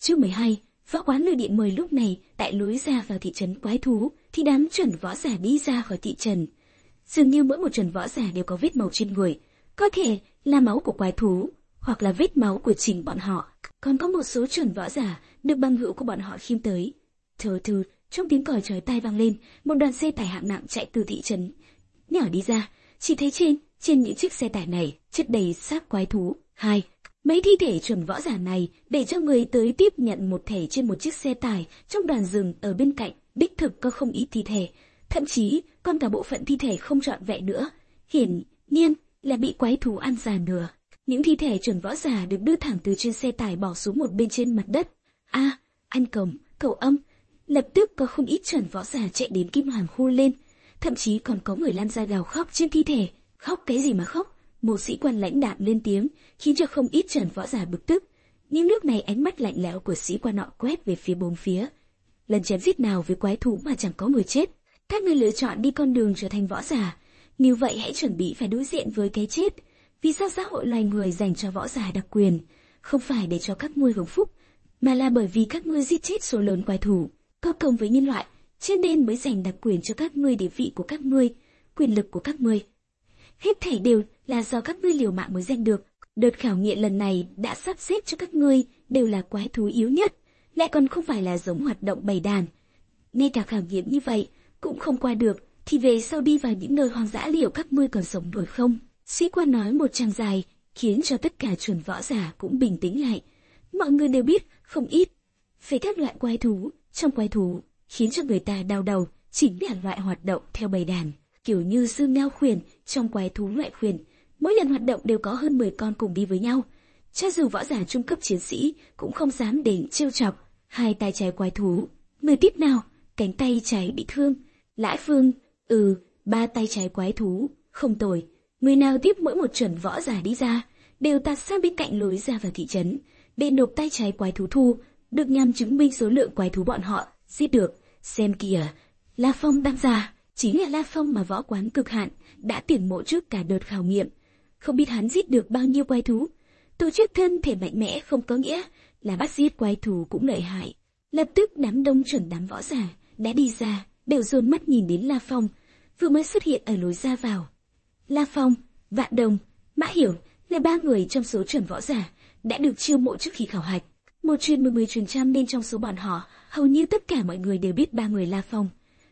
Chương 12, võ quán lôi điện mời. Lúc này, tại lối ra vào thị trấn quái thú, thì đám chuẩn võ giả đi ra khỏi thị trấn. Dường như mỗi một chuẩn võ giả đều có vết màu trên người, có thể là máu của quái thú, hoặc là vết máu của chính bọn họ. Còn có một số chuẩn võ giả được bằng hữu của bọn họ khiêng tới. Thừ thừ, trong tiếng còi chói tai vang lên, một đoàn xe tải hạng nặng chạy từ thị trấn nhỏ đi ra. Chỉ thấy trên những chiếc xe tải này chất đầy xác quái thú. Mấy thi thể chuẩn võ giả này để cho người tới tiếp nhận một thể trên một chiếc xe tải. Trong đoàn rừng ở bên cạnh đích thực có không ít thi thể, thậm chí còn cả bộ phận thi thể không trọn vẹn nữa, hiển nhiên là bị quái thú ăn già nửa. Những thi thể chuẩn võ giả được đưa thẳng từ trên xe tải bỏ xuống một bên trên mặt đất. Anh Cổng, cậu Âm. Lập tức có không ít chuẩn võ giả chạy đến Kim Hoàn khu lên, thậm chí còn có người lan ra gào khóc trên thi thể. Khóc cái gì mà khóc? Một sĩ quan lãnh đạm lên tiếng, khiến cho không ít chuẩn võ giả bực tức. Nhưng lúc này ánh mắt lạnh lẽo của sĩ quan nọ quét về phía bốn phía. Lần chém giết nào với quái thú mà chẳng có người chết. Các ngươi lựa chọn đi con đường trở thành võ giả, như vậy hãy chuẩn bị phải đối diện với cái chết. Vì sao xã hội loài người dành cho võ giả đặc quyền? Không phải để cho các ngươi hưởng phúc, mà là bởi vì các ngươi giết chết số lớn quái thú, có công với nhân loại, cho nên mới dành đặc quyền cho các ngươi. Địa vị của các ngươi, quyền lực của các ngươi, hết thảy đều là do các ngươi liều mạng mới giành được. Đợt khảo nghiệm lần này đã sắp xếp cho các ngươi đều là quái thú yếu nhất, lại còn không phải là giống hoạt động bầy đàn. Ngay cả khảo nghiệm như vậy cũng không qua được, thì về sau đi vào những nơi hoang dã liệu các ngươi còn sống nổi không? Sĩ quan nói một tràng dài, khiến cho tất cả chuẩn võ giả cũng bình tĩnh lại. Mọi người đều biết không ít về các loại quái thú. Trong quái thú, khiến cho người ta đau đầu chính là loại hoạt động theo bầy đàn, kiểu như Dương Ngao khuyển. Trong quái thú loại khuyển, mỗi lần hoạt động đều có hơn 10 con cùng đi với nhau. Cho dù võ giả trung cấp chiến sĩ cũng không dám đến trêu chọc. Hai tay trái quái thú, người tiếp nào? Cánh tay trái bị thương. Lãi Phương, ba tay trái quái thú, không tồi. Người nào tiếp? Mỗi một chuẩn võ giả đi ra đều tạt sang bên cạnh lối ra vào thị trấn để nộp tay trái quái thú thu được, nhằm chứng minh số lượng quái thú bọn họ giết được. Xem kìa, La Phong đang ra, chính là La Phong mà võ quán cực hạn đã tuyển mộ trước cả đợt khảo nghiệm. Không biết hắn giết được bao nhiêu quái thú. Tổ chức thân thể mạnh mẽ không có nghĩa là bắt giết quái thú cũng lợi hại. Lập tức đám đông chuẩn đám võ giả đã đi ra đều dồn mắt nhìn đến La Phong vừa mới xuất hiện ở lối ra vào. La Phong, Vạn Đồng, Mã Hiểu là ba người trong số chuẩn võ giả đã được chiêu mộ trước khi khảo hạch. Một truyền 10 truyền trăm, nên trong số bọn họ hầu như tất cả mọi người đều biết ba người La Phong.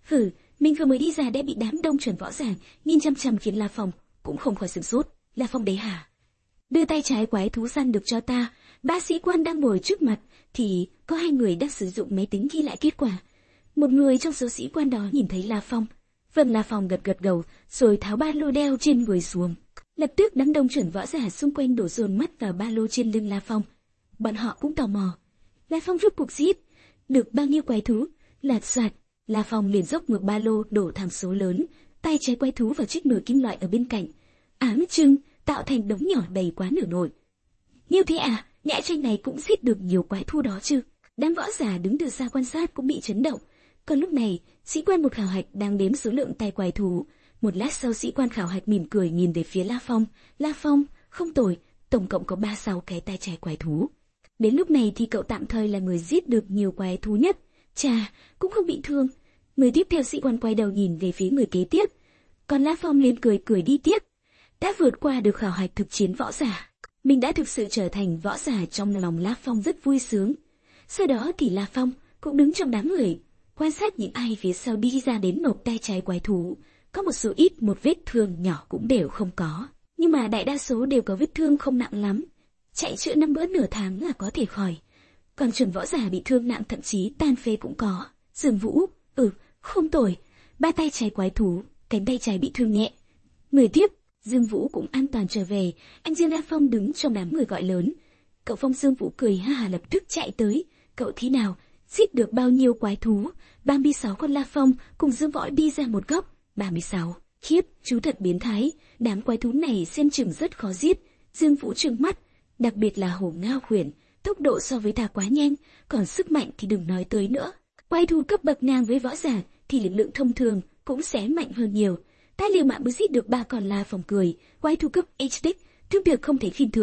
Mình vừa mới đi ra đã bị đám đông chuẩn võ giả nhìn chăm chăm, khiến La Phong cũng không khỏi sửng sốt. La Phong đấy hả? Đưa tay trái quái thú săn được cho ta. Ba sĩ quan đang ngồi trước mặt thì có hai người đang sử dụng máy tính ghi lại kết quả. Một người trong số sĩ quan đó nhìn thấy La Phong. Vâng, La Phong gật gật đầu rồi tháo ba lô đeo trên người xuống. Lập tức đám đông chuẩn võ giả xung quanh đổ dồn mắt vào ba lô trên lưng La Phong. Bọn họ cũng tò mò, La Phong rốt cuộc giết được bao nhiêu quái thú? Lạt soạt, La Phong liền dốc ngược ba lô đổ thẳng số lớn tay trái quái thú vào chiếc nồi kim loại ở bên cạnh, áng chừng tạo thành đống nhỏ đầy quá nửa nồi. Như thế à? Nhãi tranh này cũng giết được nhiều quái thú đó chứ? Đám võ giả đứng từ xa quan sát cũng bị chấn động. Còn lúc này, sĩ quan một khảo hạch đang đếm số lượng tay quái thú. Một lát sau, sĩ quan khảo hạch mỉm cười nhìn về phía La Phong. La Phong, không tồi, tổng cộng có 36 cái tay trái quái thú. Đến lúc này thì cậu tạm thời là người giết được nhiều quái thú nhất. Chà, cũng không bị thương. Người tiếp theo, sĩ quan quay đầu nhìn về phía người kế tiếp. Còn La Phong liền cười đi tiếp. Đã vượt qua được khảo hạch thực chiến võ giả, mình đã thực sự trở thành võ giả. Trong lòng La Phong rất vui sướng. Sau đó thì La Phong cũng đứng trong đám người, quan sát những ai phía sau đi ra đến nộp tay trái quái thú. Có một số ít một vết thương nhỏ cũng đều không có, nhưng mà đại đa số đều có vết thương không nặng lắm, chạy chữa 5 bữa nửa tháng là có thể khỏi. Còn chuẩn võ giả bị thương nặng thậm chí tan phế cũng có. Dương Vũ, không tồi, ba tay trái quái thú, cánh tay trái bị thương nhẹ. Người tiếp, Dương Vũ cũng an toàn trở về. Anh Dương La Phong đứng trong đám người gọi lớn. Cậu Phong. Dương Vũ cười ha hà lập tức chạy tới. Cậu thế nào? Giết được bao nhiêu quái thú? 36 con. La Phong cùng Dương Võ đi ra một góc. 36, khiếp, chú thật biến thái. Đám quái thú này xem chừng rất khó giết. Dương Vũ trừng mắt, đặc biệt là hổ ngao khuyển, tốc độ so với ta quá nhanh, còn sức mạnh thì đừng nói tới nữa. Quái thú cấp bậc ngang với võ giả thì lực lượng thông thường cũng sẽ mạnh hơn nhiều. Ta liều mạng mới giết được 3 con. La Phong cười, quái thú cấp HD, thương việc không thể khinh thường.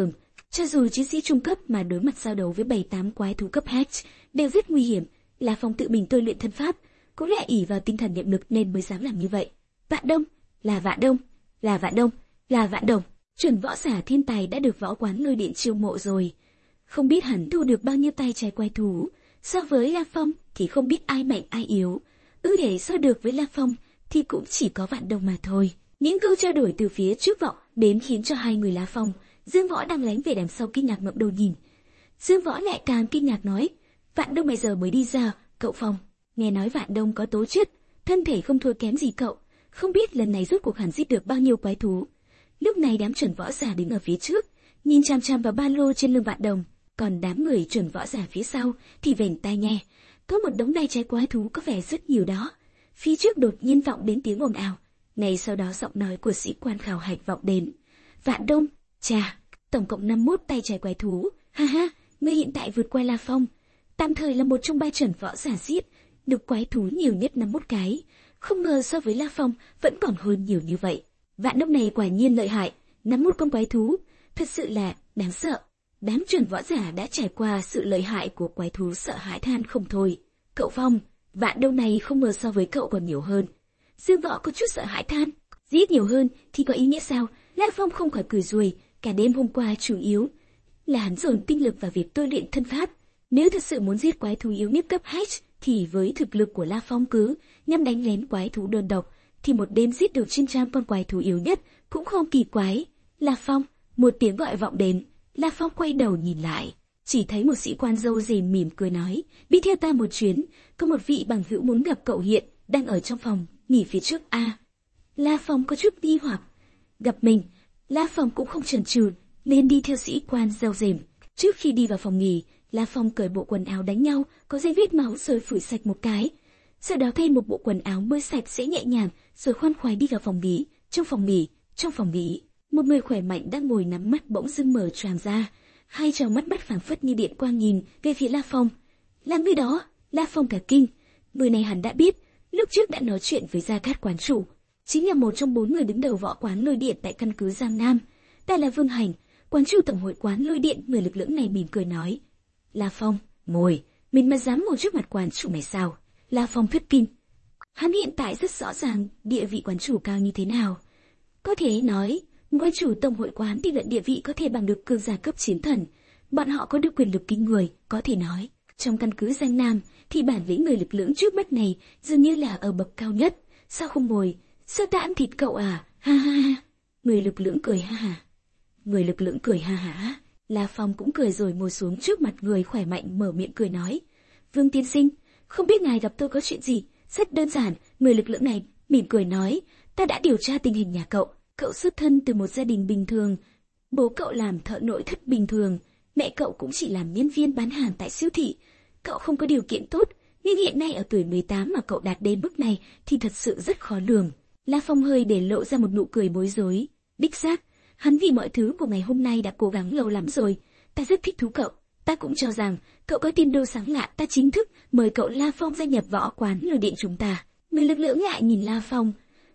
Cho dù chiến sĩ trung cấp mà đối mặt giao đấu với 7-8 quái thú cấp H đều rất nguy hiểm, La Phong tự mình tôi luyện thân pháp, cũng lại ỷ vào tinh thần niệm lực nên mới dám làm như vậy. Vạn Đông, là Vạn Đông, là Vạn Đông, là Vạn Đông, chuẩn võ giả thiên tài đã được võ quán Lôi Điện chiêu mộ rồi. Không biết hắn thu được bao nhiêu tay trái quái thú, so với La Phong thì không biết ai mạnh ai yếu. Để so được với La Phong thì cũng chỉ có Vạn Đông mà thôi. Những câu trao đổi từ phía trước vọng đến khiến cho hai người La Phong, Dương Võ đang lánh về đằng sau kinh ngạc ngậm đầu nhìn. Dương Võ lại càng kinh ngạc nói, Vạn Đông bây giờ mới đi ra, cậu Phong. Nghe nói Vạn Đông có tố chất, thân thể không thua kém gì cậu, không biết lần này rốt cuộc hắn giết được bao nhiêu quái thú. Lúc này đám chuẩn võ giả đứng ở phía trước, nhìn chằm chằm vào ba lô trên lưng Vạn Đông, còn đám người chuẩn võ giả phía sau thì vểnh tai nghe. Có một đống đai trái quái thú có vẻ rất nhiều đó. Phía trước đột nhiên vọng đến tiếng ồn ào, ngay sau đó giọng nói của sĩ quan khảo hạch vọng đến. Vạn Đông, chà, tổng cộng 51 tay trái quái thú, ha ha, ngươi hiện tại vượt qua La Phong, tạm thời là một trong 3 chuẩn võ giả giết được quái thú nhiều nhất 51 cái. Không ngờ so với La Phong vẫn còn hơn nhiều như vậy. Vạn Đông này quả nhiên lợi hại, 51 con quái thú, thật sự là đáng sợ. Đám chuẩn võ giả đã trải qua sự lợi hại của quái thú sợ hãi than không thôi. Cậu Phong, Vạn Đông này không ngờ so với cậu còn nhiều hơn. Dương Võ có chút sợ hãi than, giết nhiều hơn thì có ý nghĩa sao? La Phong không khỏi cười ruồi, cả đêm hôm qua chủ yếu là hắn dồn tinh lực vào việc tôi luyện thân pháp. Nếu thật sự muốn giết quái thú yếu nhất cấp H thì với thực lực của La Phong cứ nhắm đánh lén quái thú đơn độc thì một đêm giết được trên trăm con quái thú yếu nhất cũng không kỳ quái. La Phong, một tiếng gọi vọng đến. La Phong quay đầu nhìn lại, chỉ thấy một sĩ quan râu rìm mỉm cười nói, đi theo ta một chuyến, có một vị bằng hữu muốn gặp cậu hiện, đang ở trong phòng, nghỉ phía trước a. La Phong có chút nghi hoặc, gặp mình, La Phong cũng không chần chừ, nên đi theo sĩ quan râu rìm. Trước khi đi vào phòng nghỉ, La Phong cởi bộ quần áo đánh nhau, có dây vết máu rồi phủi sạch một cái. Sau đó thay một bộ quần áo mới sạch sẽ nhẹ nhàng, rồi khoan khoái đi vào phòng nghỉ. Trong phòng nghỉ, một người khỏe mạnh đang ngồi nắm mắt bỗng dưng mở tràn ra, hai tròng mắt bắt phảng phất như điện quang nhìn về phía La Phong. Là người đó, La Phong cả kinh. Người này hắn đã biết, lúc trước đã nói chuyện với Gia Cát quán chủ, chính là một trong 4 người đứng đầu võ quán Lôi Điện tại căn cứ Giang Nam. Ta là Vương Hành, quán chủ tổng hội quán Lôi Điện. Người lực lưỡng này mỉm cười nói, La Phong, ngồi, mình mà dám ngồi trước mặt quán chủ mày sao? La Phong thất kinh. Hắn hiện tại rất rõ ràng địa vị quán chủ cao như thế nào. Có thể nói, quán chủ tổng hội quán thì luận địa vị có thể bằng được cường giả cấp chiến thần. Bọn họ có được quyền lực kinh người, có thể nói, trong căn cứ Giang Nam thì bản lĩnh người lực lưỡng trước mắt này dường như là ở bậc cao nhất. Sao không ngồi? Sơ ta ăn thịt cậu à? Ha ha ha. Người lực lưỡng cười ha ha. Người lực lưỡng cười ha ha. La Phong cũng cười rồi ngồi xuống trước mặt người khỏe mạnh, mở miệng cười nói, Vương tiên sinh, không biết ngài gặp tôi có chuyện gì? Rất đơn giản. Người lực lưỡng này mỉm cười nói, ta đã điều tra tình hình nhà cậu. Cậu xuất thân từ một gia đình bình thường, bố cậu làm thợ nội thất bình thường, mẹ cậu cũng chỉ làm nhân viên bán hàng tại siêu thị. Cậu không có điều kiện tốt, nhưng hiện nay ở tuổi 18 mà cậu đạt đến mức này thì thật sự rất khó lường. La Phong hơi để lộ ra một nụ cười bối rối. Đích xác, hắn vì mọi thứ của ngày hôm nay đã cố gắng lâu lắm rồi. Ta rất thích thú cậu. Ta cũng cho rằng cậu có tiên đồ sáng lạ. Ta chính thức mời cậu La Phong gia nhập võ quán Lôi Điện chúng ta. Người lực lưỡng ngại nhìn La Phong.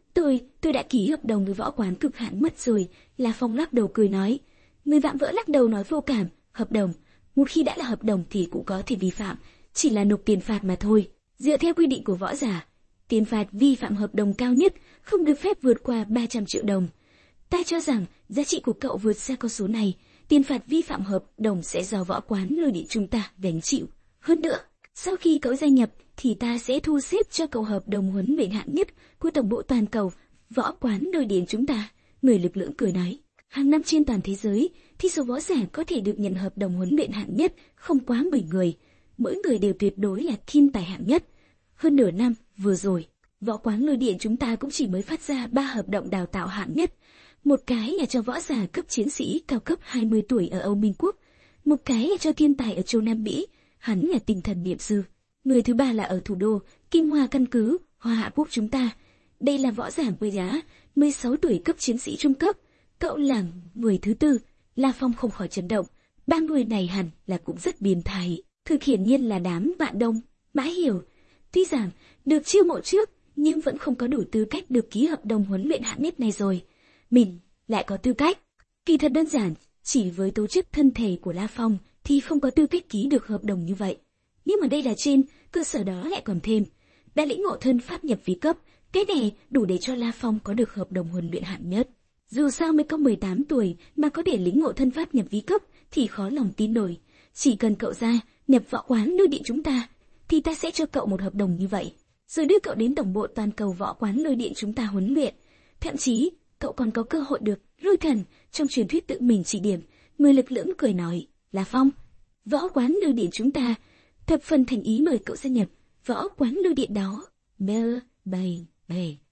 Tôi đã ký hợp đồng với võ quán cực hạn mất rồi. La Phong lắc đầu cười nói. Người vạm vỡ lắc đầu nói vô cảm. Hợp đồng, một khi đã là hợp đồng thì cũng có thể vi phạm, chỉ là nộp tiền phạt mà thôi. Dựa theo quy định của võ giả, tiền phạt vi phạm hợp đồng cao nhất không được phép vượt qua 300 triệu đồng. Ta cho rằng giá trị của cậu vượt xa con số này, tiền phạt vi phạm hợp đồng sẽ do võ quán Lôi Điện chúng ta gánh chịu. Hơn nữa, sau khi cậu gia nhập thì ta sẽ thu xếp cho cậu hợp đồng huấn luyện hạng nhất của tổng bộ toàn cầu võ quán Lôi Điện chúng ta. Người lực lưỡng cười nói, hàng năm trên toàn thế giới thì số võ giả có thể được nhận hợp đồng huấn luyện hạng nhất không quá 10 người, mỗi người đều tuyệt đối là thiên tài hạng nhất. Hơn nửa năm vừa rồi, võ quán Lôi Điện chúng ta cũng chỉ mới phát ra 3 hợp đồng đào tạo hạng nhất. Một cái là cho võ giả cấp chiến sĩ cao cấp 20 tuổi ở Âu Minh Quốc, một cái là cho thiên tài ở châu Nam Mỹ, hắn là tinh thần niệm sư. Người thứ ba là ở thủ đô Kim Hoa căn cứ Hoa Hạ Quốc chúng ta. Đây là võ giả với giá 16 tuổi cấp chiến sĩ trung cấp. Cậu là người thứ tư. La Phong không khỏi chấn động. 3 người này hẳn là cũng rất biến thái. Thực hiển nhiên là đám Vạn Đông, Mã Hiểu. Tuy rằng được chiêu mộ trước nhưng vẫn không có đủ tư cách được ký hợp đồng huấn luyện hạng nhất này rồi. Mình lại có tư cách. Kỳ thật đơn giản, Chỉ với tố chất thân thể của La Phong thì không có tư cách ký được hợp đồng như vậy. Nhưng mà đây là trên, cơ sở đó lại còn thêm. Đã lĩnh ngộ thân pháp nhập vi cấp, cái này đủ để cho La Phong có được hợp đồng huấn luyện hạng nhất. Dù sao mới có 18 tuổi mà có thể lĩnh ngộ thân pháp nhập vi cấp thì khó lòng tin nổi. Chỉ cần cậu ra, nhập võ quán Lôi Điện chúng ta, thì ta sẽ cho cậu một hợp đồng như vậy. Rồi đưa cậu đến tổng bộ toàn cầu võ quán Lôi Điện chúng ta huấn luyện. Thậm chí, cậu còn có cơ hội được Lôi Thần trong truyền thuyết tự mình chỉ điểm. Người lực lưỡng cười nói, La Phong, võ quán Lôi Điện chúng ta thập phần thành ý mời cậu gia nhập võ quán Lôi Điện đó. Bell, bầy, bầy.